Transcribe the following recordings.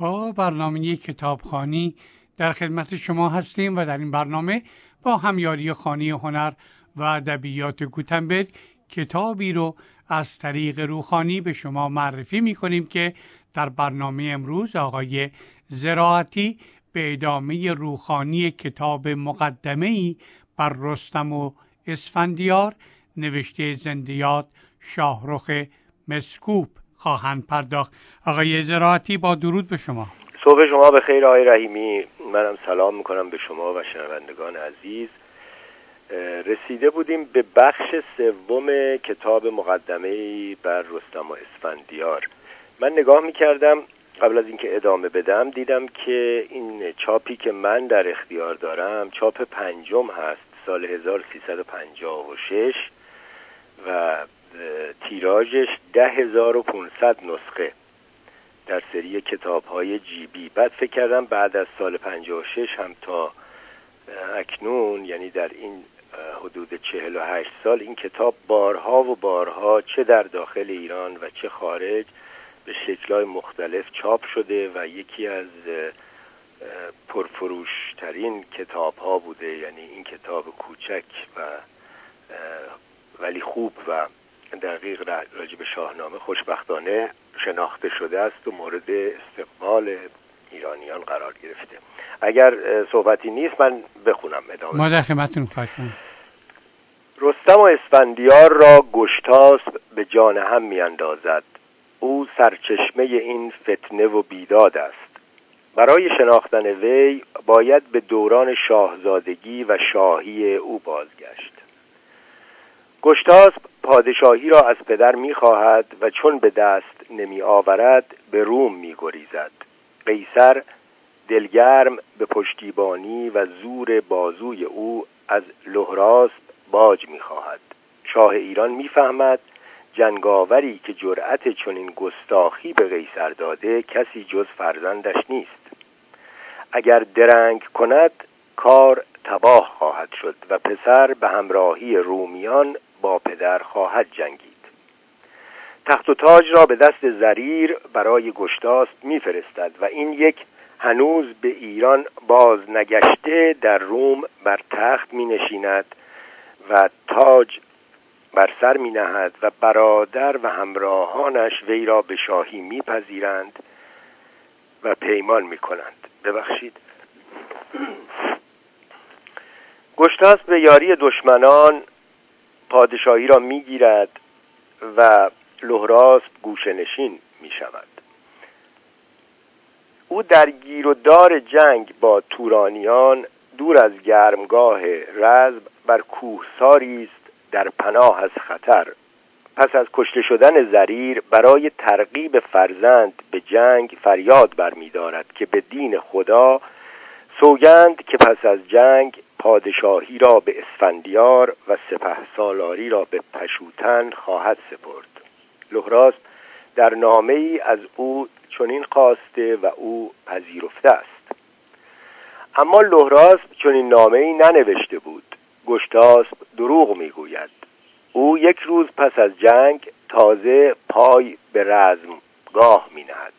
با برنامه کتابخوانی در خدمت شما هستیم و در این برنامه با همیاری خانه هنر و ادبیات گوتنبرگ کتابی رو از طریق روحانی به شما معرفی می کنیم که در برنامه امروز آقای زراعتی به ادامه روحانی کتاب مقدمه‌ای بر رستم و اسفندیار نوشته زندیات شاهرخ مسکوب خواهند پرداخت. آقای زراعتی با درود به شما. صبح شما بخیر آقای رحیمی. منم سلام میکنم به شما و شنوندگان عزیز. رسیده بودیم به بخش سوم کتاب مقدمه‌ای بر رستم و اسفندیار. من نگاه میکردم قبل از اینکه ادامه بدم، دیدم که این چاپی که من در اختیار دارم چاپ پنجم هست، سال 1356 و تیراژش 10,500 نسخه در سری کتاب‌های جیبی. بعد فکر کردم بعد از سال 56 هم تا اکنون، یعنی در این حدود 48 سال، این کتاب بارها و بارها چه در داخل ایران و چه خارج به شکل‌های مختلف چاپ شده و یکی از پرفروش‌ترین کتاب‌ها بوده. یعنی این کتاب کوچک و ولی خوب و دقیق راجع به شاهنامه خوشبختانه شناخته شده است و مورد استقبال ایرانیان قرار گرفته. اگر صحبتی نیست من بخونم ادامه. ما در خدمتتون هستیم. رستم و اسفندیار را گشتاسب به جان هم میاندازد. او سرچشمه این فتنه و بیداد است. برای شناختن وی باید به دوران شاهزادگی و شاهی او بازگشت. گشتاسب پادشاهی را از پدر می‌خواهد و چون به دست نمی آورد به روم می‌گریزد. قیصر دلگرم به پشتیبانی و زور بازوی او از لهراسب باج می‌خواهد. شاه ایران می‌فهمد جنگاوری که جرأت چنین گستاخی به قیصر داده کسی جز فرزندش نیست. اگر درنگ کند کار تباه خواهد شد و پسر به همراهی رومیان با پدر خواهد جنگید. تخت و تاج را به دست زریر برای گشتاسب میفرستد و این یک هنوز به ایران باز نگشته در روم بر تخت می نشیند و تاج بر سر می نهد و برادر و همراهانش وی را به شاهی می پذیرند و پیمان می کنند. ببخشید. گشتاسب به یاری دشمنان پادشاهی را می گیرد و لهراسب گوشه‌نشین می شود. او در گیر و دار جنگ با تورانیان دور از گرمگاه رزم بر کوهساری است در پناه از خطر. پس از کشته شدن زریر برای ترغیب فرزند به جنگ فریاد برمی‌دارد که به دین خدا سوگند که پس از جنگ پادشاهی را به اسفندیار و سپهسالاری را به پشوتن خواهد سپرد. لهراسب در نامه‌ای از او چنین خواسته و او پذیرفته است. اما لهراسب چنین نامه‌ای ننوشته بود. گشتاسب دروغ میگوید. او یک روز پس از جنگ تازه پای به رزمگاه می‌نهد.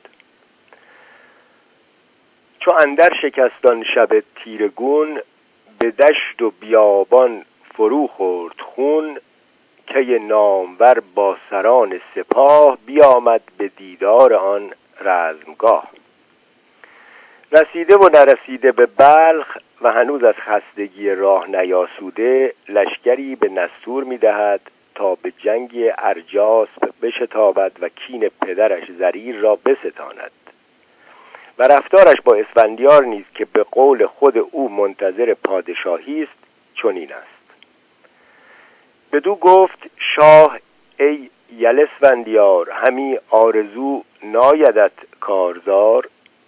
چو اندر شکستان شب تیرگون به دشت و بیابان فرو خورد خون، که نامور با سران سپاه بیامد به دیدار آن رزمگاه. رسیده و نرسیده به بلخ و هنوز از خستگی راه نیاسوده لشکری به نستور می‌دهد تا به جنگ ارجاس بشتابد و کین پدرش زریر را بستاند. و رفتارش با اسفندیار نیز که به قول خود او منتظر پادشاهی است چنین است. بدو گفت شاه ای یل اسفندیار، همی آرزو نایدت کارزار.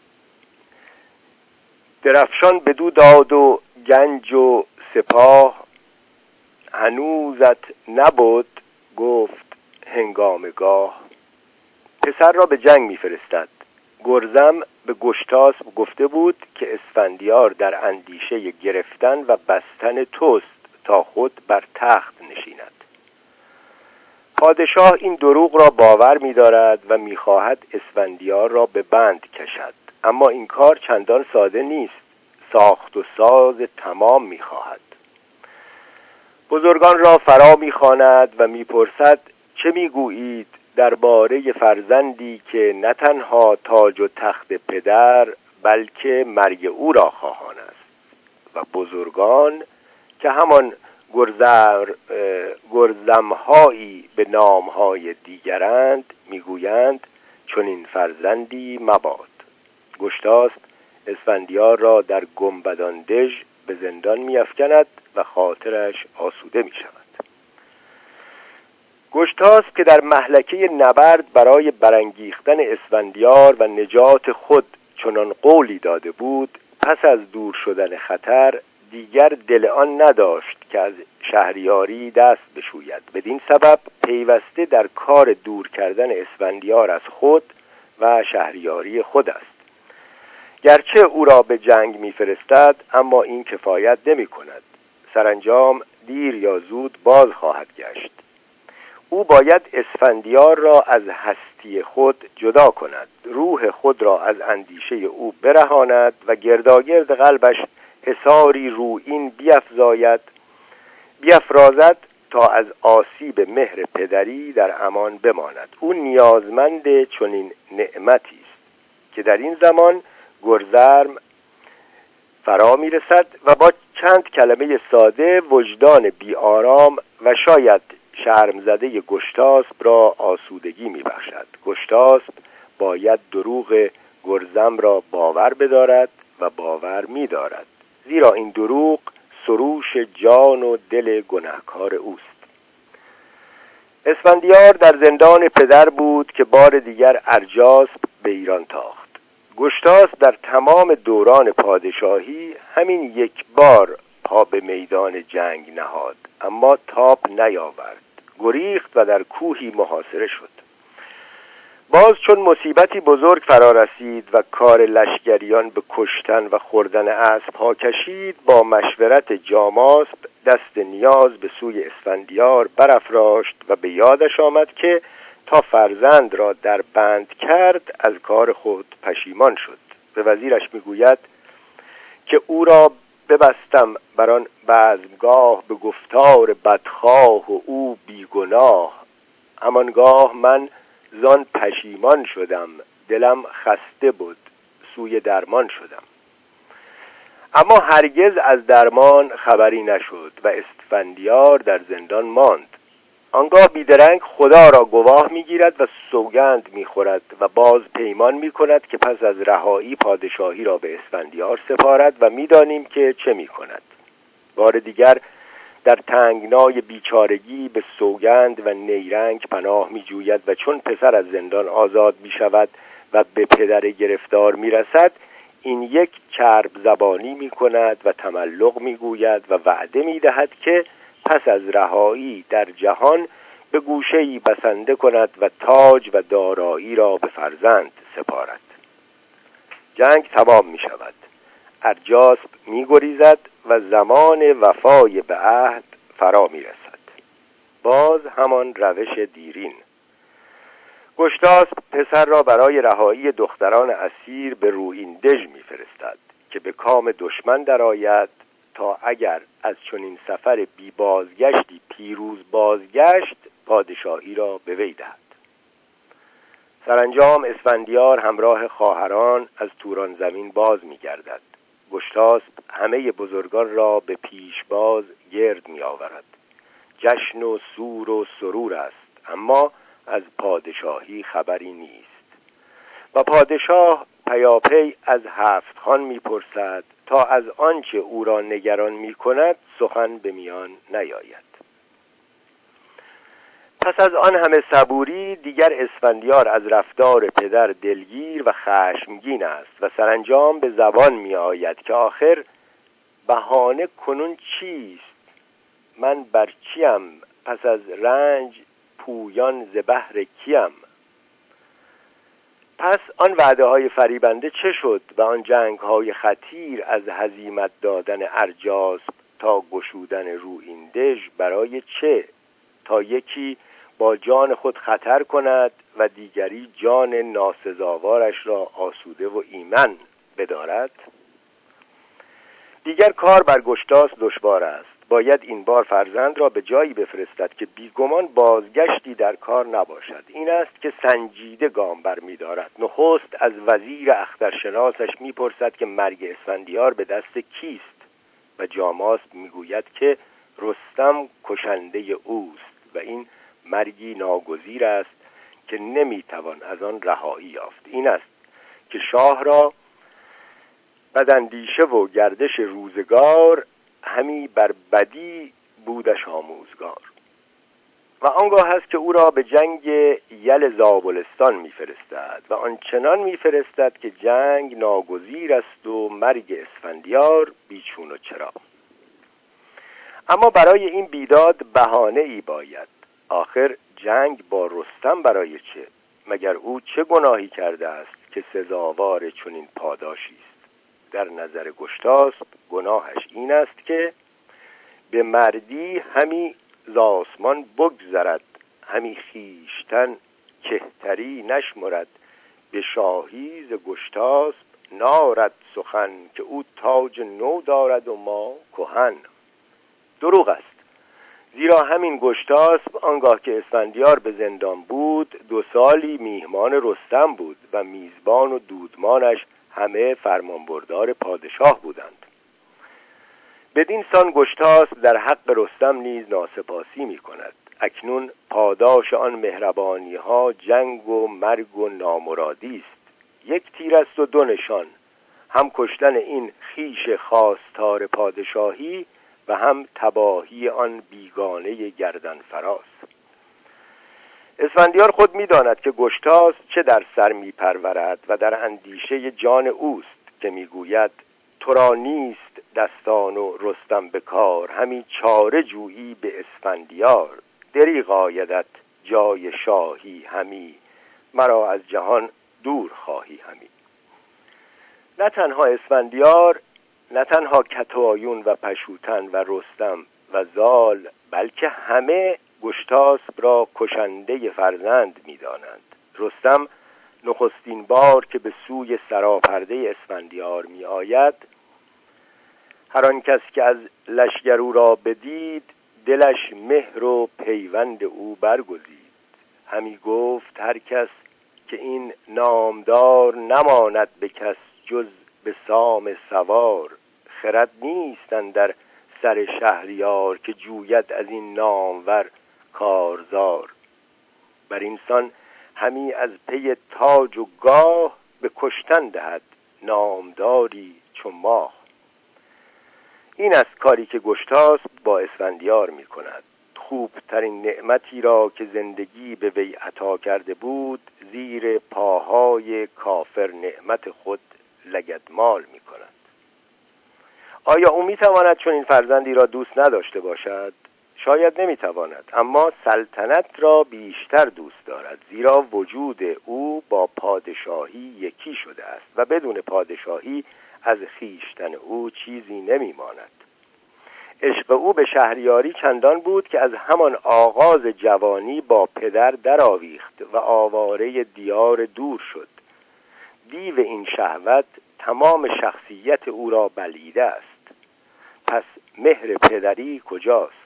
درفشان بدو داد و گنج و سپاه، هنوزت نبود گفت هنگامگاه. پسر را به جنگ میفرستد. گرزم به گشتاسب گفته بود که اسفندیار در اندیشه گرفتن و بستن توست تا خود بر تخت نشیند. پادشاه این دروغ را باور می‌دارد و می‌خواهد اسفندیار را به بند کشد. اما این کار چندان ساده نیست. ساخت و ساز تمام می‌خواهد. بزرگان را فرا می‌خواند و می‌پرسد چه می‌گویید درباره فرزندی که نه تنها تاج و تخت پدر بلکه مرگ او را خواهان است. و بزرگان که همان گرزمهایی به نامهای دیگرند میگویند چون این فرزندی مباد. گشتاسپ اسفندیار را در گنبدان دژ به زندان میافکند و خاطرش آسوده می شود. گشتاسپ که در مهلکه نبرد برای برانگیختن اسفندیار و نجات خود چنان قولی داده بود، پس از دور شدن خطر دیگر دل آن نداشت که از شهریاری دست بشوید. بدین سبب پیوسته در کار دور کردن اسفندیار از خود و شهریاری خود است. گرچه او را به جنگ می‌فرستد، اما این کفایت نمی‌کند. سرانجام دیر یا زود باز خواهد گشت. او باید اسفندیار را از هستی خود جدا کند، روح خود را از اندیشه او برهاند و گرداگرد قلبش حصاری رویین بیفرازد تا از آسیب مهر پدری در امان بماند. او نیازمند چنین نعمتی است که در این زمان گرزرم فرا میرسد و با چند کلمه ساده وجدان بی آرام و شاید شرمزده گشتاسپ را آسودگی میبخشد. گشتاسپ باید دروغ گرزم را باور بدارد و باور می‌دارد، زیرا این دروغ سروش جان و دل گناهکار اوست. اسفندیار در زندان پدر بود که بار دیگر ارجاسپ به ایران تاخت. گشتاسپ در تمام دوران پادشاهی همین یک بار پا به میدان جنگ نهاد، اما تاب نیاورد. گریخت و در کوهی محاصره شد. باز چون مصیبتی بزرگ فرا رسید و کار لشکریان به کشتن و خوردن اسب‌ها کشید، با مشورت جاماسپ دست نیاز به سوی اسفندیار برافراشت و به یادش آمد که تا فرزند را در بند کرد از کار خود پشیمان شد. به وزیرش میگوید که او را ببستم بر آن بزمگاه به گفتار بدخواه و او بیگناه. همانگاه من زان پشیمان شدم، دلم خسته بود، سوی درمان شدم. اما هرگز از درمان خبری نشد و اسفندیار در زندان ماند. آنگاه بیدرنگ خدا را گواه میگیرد و سوگند میخورد و باز پیمان میکند که پس از رهایی پادشاهی را به اسفندیار سپارد و میدانیم که چه میکند. بار دیگر در تنگنای بیچارگی به سوگند و نیرنگ پناه میجوید و چون پسر از زندان آزاد میشود و به پدر گرفتار میرسد، این یک چرب زبانی میکند و تملق میگوید و وعده میدهد که پس از رهایی در جهان به گوشه‌ای بسنده کند و تاج و دارایی را به فرزند سپارد. جنگ تمام می شود. ارجاسپ می گریزد و زمان وفای به عهد فرا می رسد. باز همان روش دیرین. گشتاسپ پسر را برای رهایی دختران اسیر به روئین دژ می فرستد که به کام دشمن درآید تا اگر از چنین سفر بی بازگشتی پیروز بازگشت پادشاهی را به وی دهد. سرانجام اسفندیار همراه خواهران از توران زمین باز می‌گردد. گشتاسپ همه بزرگان را به پیشباز گرد می‌آورد. جشن و سور و سرور است، اما از پادشاهی خبری نیست و پادشاه پیاپی از هفت خان می‌پرسد تا از آنچه او را نگران می‌کند سخن به میان نیاید. پس از آن همه صبوری دیگر اسفندیار از رفتار پدر دلگیر و خشمگین است و سرانجام به زبان می آید که آخر بهانه کنون چیست؟ من بر چیم؟ پس از رنج پویان ز بهر کیم؟ پس آن وعده های فریبنده چه شد و آن جنگ های خطیر از هزیمت دادن ارجاسپ تا گشودن روئین دژ برای چه؟ تا یکی با جان خود خطر کند و دیگری جان ناسزاوارش را آسوده و ایمن بدارد؟ دیگر کار بر گشتاس دشوار است. باید این بار فرزند را به جایی بفرستد که بیگمان بازگشتی در کار نباشد. این است که سنجیده گام برمی‌دارد. نخست از وزیر اخترشناسش می‌پرسد که مرگ اسفندیار به دست کیست و جاماسب می‌گوید که رستم کشنده اوست و این مرگی ناگزیر است که نمی‌توان از آن رهایی یافت. این است که شاه را بداندیشه و گردش روزگار همی بر بدی بودش آموزگار. و آنگاه است که او را به جنگ یل زابلستان میفرستد و آنچنان میفرستد که جنگ ناگزیر است و مرگ اسفندیار بیچون و چرا. اما برای این بیداد بهانه ای باید. آخر جنگ با رستم برای چه؟ مگر او چه گناهی کرده است که سزاوار چنین پاداشی است؟ در نظر گشتاسب گناهش این است که به مردی همی ز آسمان بگذرد، همی خویشتن کهتری نشمرد. به شاهی ز گشتاسب نارد سخن، که او تاج نو دارد و ما کهن. دروغ است، زیرا همین گشتاسب آنگاه که اسفندیار به زندان بود 2 سالی میهمان رستم بود و میزبان و دودمانش همه فرمانبردار پادشاه بودند. بدین سان گشتاسب در حق رستم نیز ناسپاسی می کند. اکنون پاداش آن مهربانی ها جنگ و مرگ و نامرادی است. 1 تیر است و 2 نشان، هم کشتن این خیش خواستار پادشاهی و هم تباهی آن بیگانه گردن فراز. اسفندیار خود می‌داند که گشتاسب چه در سر می‌پرورد و در اندیشه جان اوست که می‌گوید تو را نیست دستان و رستم به کار، همی چاره جویی به اسفندیار. دریغ آیدت جای شاهی همی، مرا از جهان دور خواهی همی. نه تنها اسفندیار، نه تنها کتایون و پشوتن و رستم و زال، بلکه همه گشتاسب را کشنده فرزند می‌دانند. رستم نخستین بار که به سوی سراپرده اسفندیار می‌آید، هر آن کس که از لشکر او را بدید، دلش مهر و پیوند او برگزید. همی گفت هر کس که این نامدار، نماند به کس جز به سام سوار. خرد نیستن در سر شهریار، که جوید از این نامور کارزار. بر اینسان همی از پی تاج و گاه، به کشتن دهد نامداری چو ماه. این است کاری که گشتاسب با اسفندیار می کند. خوبترین نعمتی را که زندگی به وی عطا کرده بود، زیر پاهای کافر نعمت خود لگدمال می کند. آیا او می تواند چون این فرزندی را دوست نداشته باشد؟ شاید نمی تواند، اما سلطنت را بیشتر دوست دارد، زیرا وجود او با پادشاهی یکی شده است و بدون پادشاهی از خویشتن او چیزی نمی ماند. عشق او به شهریاری چندان بود که از همان آغاز جوانی با پدر درآویخت و آواره دیار دور شد. دیو این شهوت تمام شخصیت او را بلعیده است. پس مهر پدری کجاست؟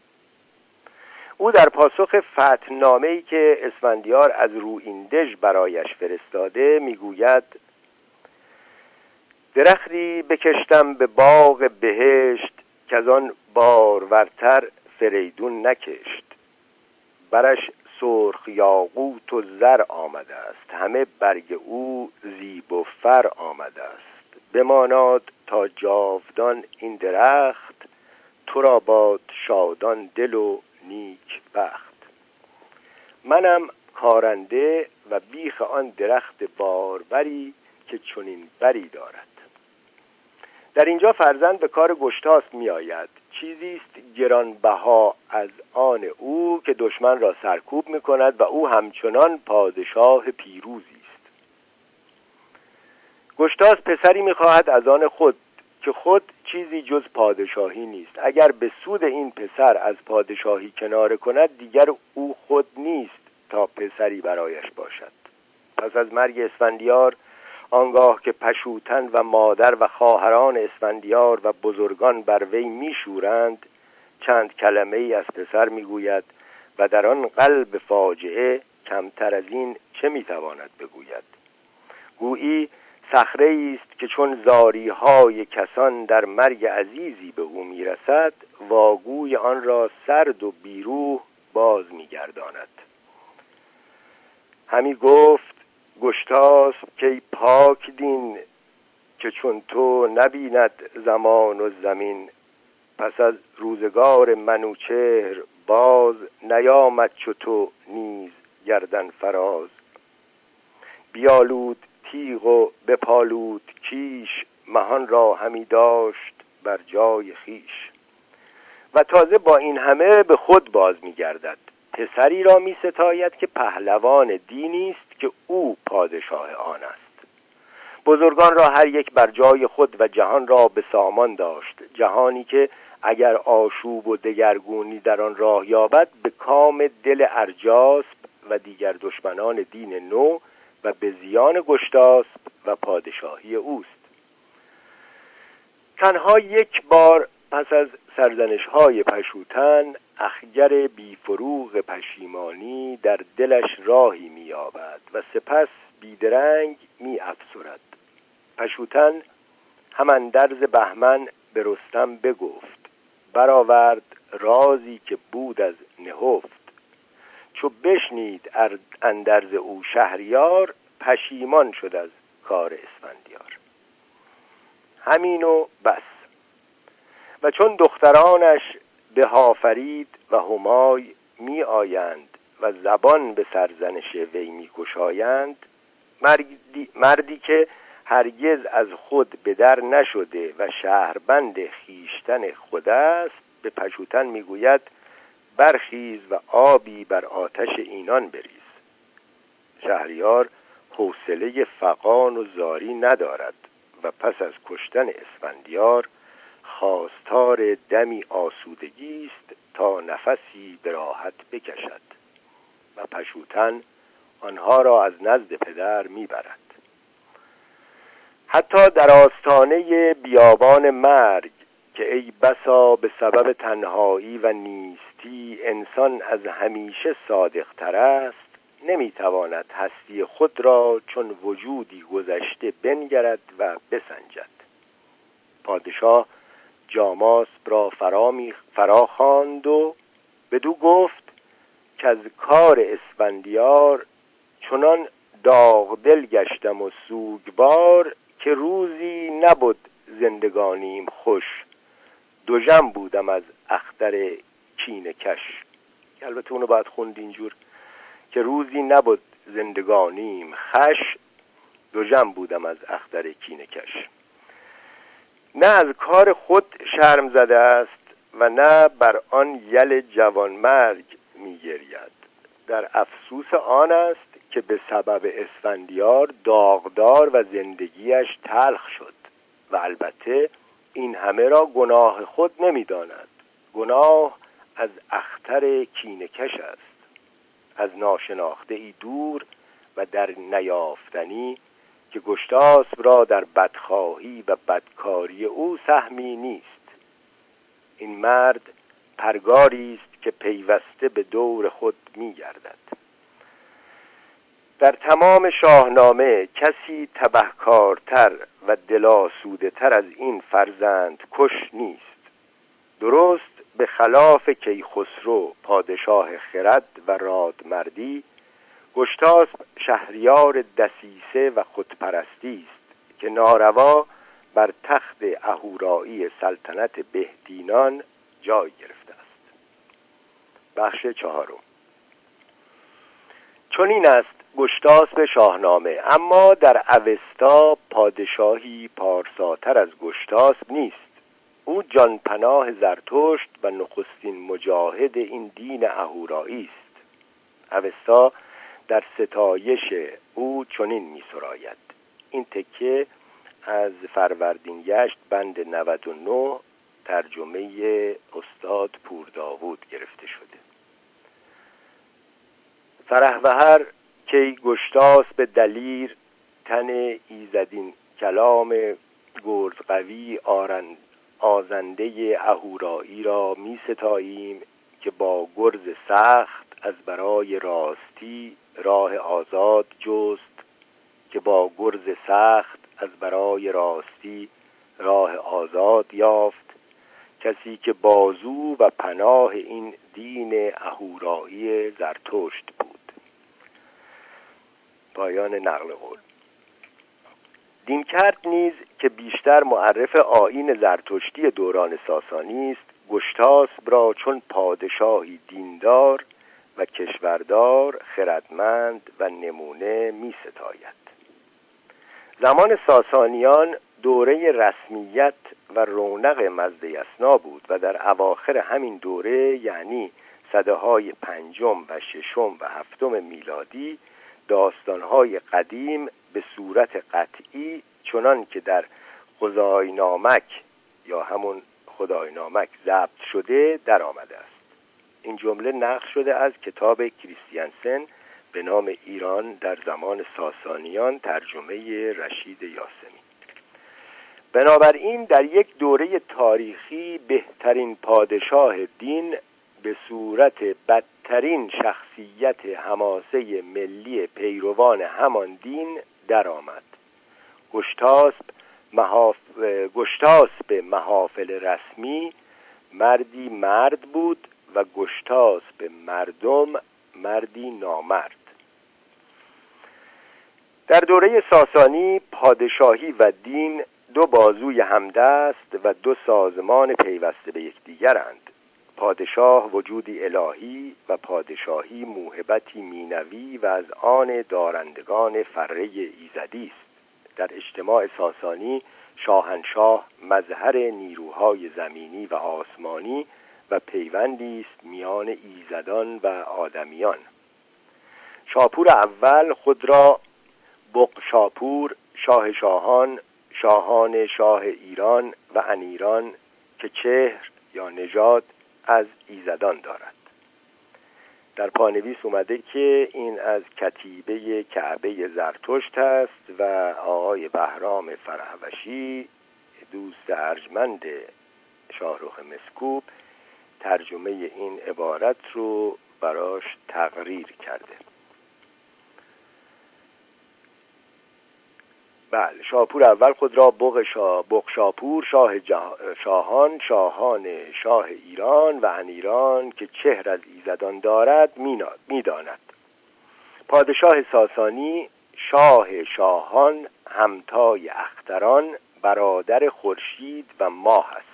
او در پاسخ فتحنامه‌ای که اسفندیار از رویندژ برایش فرستاده میگوید: درختی بکشتم به باغ بهشت، که از آن بارورتر فریدون نکشت. برش سرخ یاقوت و زر آمده است، همه برگ او زیب و فر آمده است. بماناد تا جاودان این درخت، تو را باد شادان دل و نیک بخت. منم کارنده و بیخ آن درخت باربری، که چنین بری دارد. در اینجا فرزند به کار گشتاسب می آید. چیزی است گرانبها از آن او که دشمن را سرکوب می کند و او همچنان پادشاه پیروزی است. گشتاسب پسری می خواهد از آن خود که خود چیزی جز پادشاهی نیست. اگر به سود این پسر از پادشاهی کناره کند، دیگر او خود نیست تا پسری برایش باشد. پس از مرگ اسفندیار، آنگاه که پشوتن و مادر و خواهران اسفندیار و بزرگان بر وی میشورند، چند کلمه ای از پسر میگوید و در آن قلب فاجعه کمتر از این چه میتواند بگوید؟ گویی صخره است که چون زاریهای کسان در مرگ عزیزی به او میرسد، واگوی آن را سرد و بیروح باز میگرداند. همی گفت گشتاسپ که پاک دین، که چون تو نبیند زمان و زمین. پس از روزگار منوچهر باز، نیامد چو تو نیز گردن فراز. بیالود تیغ و بپالود کیش، مهان را همی داشت بر جای خیش. و تازه با این همه به خود باز می‌گردد. پسری را می‌ستاید که پهلوان دینی است که او پادشاه آن است. بزرگان را هر یک بر جای خود و جهان را به سامان داشت، جهانی که اگر آشوب و دگرگونی در آن راه یابد، به کام دل ارجاسپ و دیگر دشمنان دین نو و به زیان گشتاسپ و پادشاهی اوست. تنها یک بار پس از سرزنش‌های پشوتن، اخگر بیفروغ پشیمانی در دلش راهی می‌یابد و سپس بیدرنگ می‌افسرد. پشوتن هم اندرز بهمن به رستم بگفت، برآورد رازی که بود از نهفت. چو بشنید اندرز او شهریار، پشیمان شد از کار اسفندیار. همین و بس. و چون دخترانش به هافرید و همای می آیند و زبان به سرزنش وی می گشایند، مردی که هرگز از خود به در نشده و شهربند خیشتن خود است، به پشوتن می گوید برخیز و آبی بر آتش اینان بریز. شهریار حوصله فغان و زاری ندارد و پس از کشتن اسفندیار خواستار دمی آسودگی است تا نفسی به راحت بکشد و پشوتن آنها را از نزد پدر میبرد. حتی در آستانه بیابان مرگ که ای بسا به سبب تنهایی و نیستی انسان از همیشه صادق‌تر است، نمیتواند هستی خود را چون وجودی گذشته بنگرد و بسنجد. پادشاه جاماسپ را فرا خواند و بدو گفت که از کار اسفندیار چنان داغ دل گشتم و سوگوار، که روزی نبود زندگانیم خوش. دوژم بودم از اختر کینه کش. البته اونو باید خوند اینجور که روزی نبود زندگانیم خوش، دوژم بودم از اختر کینه کش. نه از کار خود شرم زده است و نه بر آن یل جوانمرگ می‌گرید. در افسوس آن است که به سبب اسفندیار داغدار و زندگیش تلخ شد و البته این همه را گناه خود نمی‌داند. گناه از اختر کینه‌کش است، از ناشناخته ای دور و در نیافتنی که گشتاسپ را در بدخواهی و بدکاری او سهمی نیست. این مرد پرگاری است که پیوسته به دور خود می‌گردد. در تمام شاهنامه کسی تبهکارتر و دلاسوده‌تر از این فرزند کش نیست. درست به خلاف کیخسرو پادشاه خرد و رادمردی، گشتاسپ شهریار دسیسه و خودپرستی است که ناروا بر تخت اهورایی سلطنت بهدینان جای گرفته است. بخش چهارم. چون این است گشتاسپ شاهنامه، اما در اوستا پادشاهی پارساتر از گشتاسپ نیست. او جانپناه زرتشت و نخستین مجاهد این دین اهورایی است. اوستا در ستایش او چنین می سراید. این تکه از فروردینگشت بند 99 ترجمه استاد پورداوود گرفته شده. فرهوهر کی گشتاس به دلیر تن ایزدین کلام گرز قوی آزنده اهورایی را می ستاییم که با گرز سخت از برای راستی راه آزاد جست، که با گرز سخت از برای راستی راه آزاد یافت، کسی که بازو و پناه این دین اهورایی زرتشت بود. پایان نقل قول. دینکرد نیز که بیشتر معرف آیین زرتشتی دوران ساسانی است، گشتاسب را چون پادشاهی دیندار و کشوردار، خردمند و نمونه می ستاید. زمان ساسانیان دوره رسمیت و رونق مزدیسنا بود و در اواخر همین دوره، یعنی سده‌های 5 و 6 و 7 میلادی، داستان‌های قدیم به صورت قطعی چنان که در خداینامک یا همون خداینامک ضبط شده در آمده است. این جمله نقل شده از کتاب کریستیانسن به نام ایران در زمان ساسانیان، ترجمه رشید یاسمی. بنابراین در یک دوره تاریخی بهترین پادشاه دین به صورت بدترین شخصیت حماسه ملی پیروان همان دین در آمد. گشتاسب محافل رسمی مردی مرد بود و گشتاسب مردم مردی نامرد. در دوره ساسانی پادشاهی و دین دو بازوی همدست و دو سازمان پیوسته به یکدیگرند. پادشاه وجودی الهی و پادشاهی موهبتی مینوی و از آن دارندگان فره ایزدی است. در اجتماع ساسانی شاهنشاه مظهر نیروهای زمینی و آسمانی و پیوندی است میان ایزدان و آدمیان. شاپور اول خود را بقشاپور، شاه شاهان، شاهان شاه ایران و انیران که چهر یا نژاد از ایزدان دارد. در پانویس اومده که این از کتیبه کعبه زرتشت است و آقای بهرام فرهوشی، دوست ارجمند شاهرخ مسکوب، ترجمه این عبارت رو براش تقریر کرده. بله، شاپور اول خود را بقشاپور، شاهان شاه ایران و انیران که چهر از ایزدان دارد میداند. پادشاه ساسانی شاه شاهان، همتای اختران، برادر خورشید و ماه است.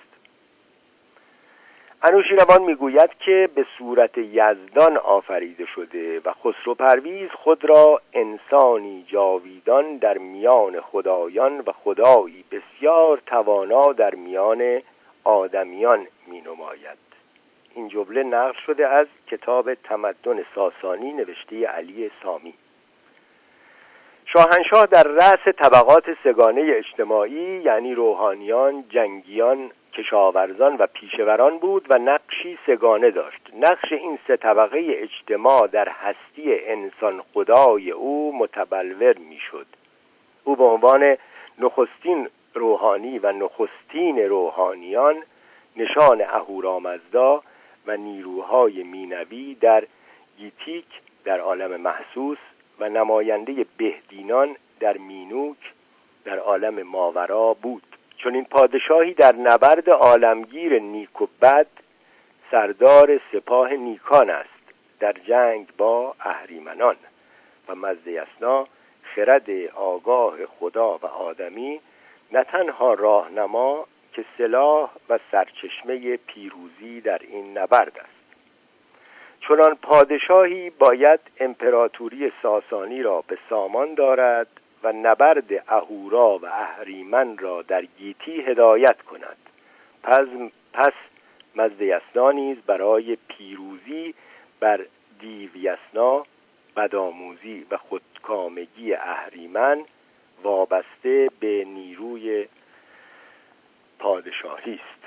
انوشیروان میگوید که به صورت یزدان آفریده شده و خسرو پرویز خود را انسانی جاویدان در میان خدایان و خدایی بسیار توانا در میان آدمیان می نماید. این جمله نقل شده از کتاب تمدن ساسانی نوشته علی سامی. شاهنشاه در رأس طبقات سگانه اجتماعی، یعنی روحانیان، جنگیان، کشاورزان و پیشوران بود و نقشی سگانه داشت. نقش این سه طبقه اجتماع در هستی انسان خدای او متبلور میشد. او به عنوان نخستین روحانی و نخستین روحانیان، نشان اهورامزدا و نیروهای مینوی در گیتیک در عالم محسوس و نماینده بهدینان در مینوک در عالم ماورا بود. چون این پادشاهی در نبرد عالمگیر نیک و بد سردار سپاه نیکان است در جنگ با اهریمنان و مزدیسنا خرد آگاه خدا و آدمی نه تنها راهنما که سلاح و سرچشمه پیروزی در این نبرد است. چنان پادشاهی باید امپراتوری ساسانی را به سامان دارد و نبرد اهورا و اهریمن را در گیتی هدایت کند. پس مزدیسنا نیز برای پیروزی بر دیویسنا، بدآموزی و خودکامگی اهریمن وابسته به نیروی پادشاهی است.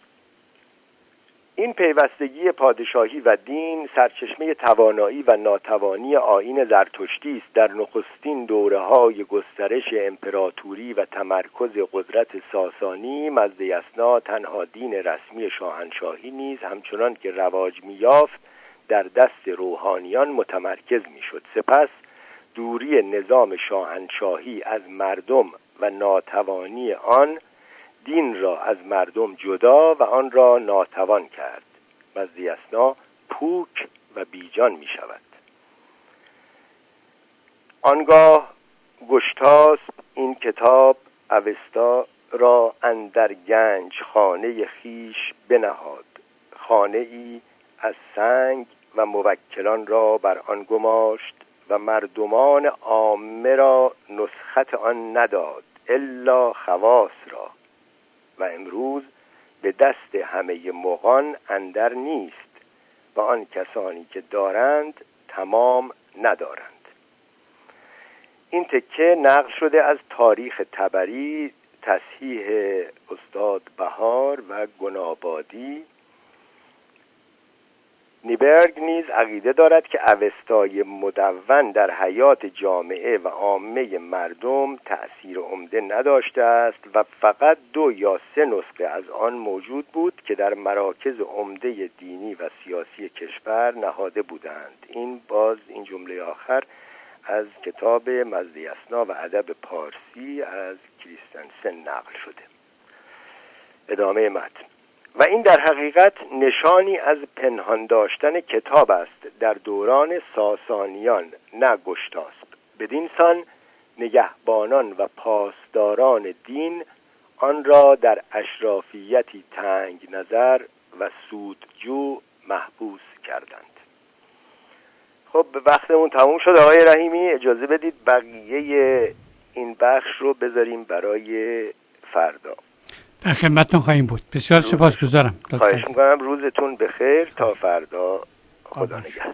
این پیوستگی پادشاهی و دین سرچشمه توانایی و ناتوانی آیین زرتشتی است. در نخستین دوره‌های گسترش امپراتوری و تمرکز قدرت ساسانی، مزد یسنا تنها دین رسمی شاهنشاهی نیز همچنان که رواج می‌یافت در دست روحانیان متمرکز می‌شد. سپس دوری نظام شاهنشاهی از مردم و ناتوانی آن دین را از مردم جدا و آن را ناتوان کرد. مزد یسنا پوک و بیجان می شود. آنگاه گشتاسپ این کتاب اوستا را اندر گنج خانه خیش بنهاد، خانه ای از سنگ، و موکلان را بر آن گماشت و مردمان عامه را نسخت آن نداد الا خواص را، و امروز به دست همه مغان اندر نیست و آن کسانی که دارند تمام ندارند. این تکه نقل شده از تاریخ طبری، تصحیح استاد بهار و گنابادی. نیبرگ نیز عقیده دارد که اوستای مدون در حیات جامعه و عامه مردم تأثیر عمده نداشته است و فقط 2 یا 3 نسخه از آن موجود بود که در مراکز عمده دینی و سیاسی کشور نهاده بودند. این جمله آخر از کتاب مزد یسنا و ادب پارسی از کریستنسن نقل شده. ادامه متن. و این در حقیقت نشانی از پنهان داشتن کتاب است در دوران ساسانیان، نه گشتاسپ. بدین سان نگهبانان و پاسداران دین آن را در اشرافیتی تنگ نظر و سودجو محبوس کردند. خب وقتمون تموم شد آقای رحیمی، اجازه بدید بقیه این بخش رو بذاریم برای فردا. در خدمتتون خواهیم بود. بسیار سپاسگزارم. خواهش می‌کنم. روزتون بخیر تا فردا. خدا نگهدار.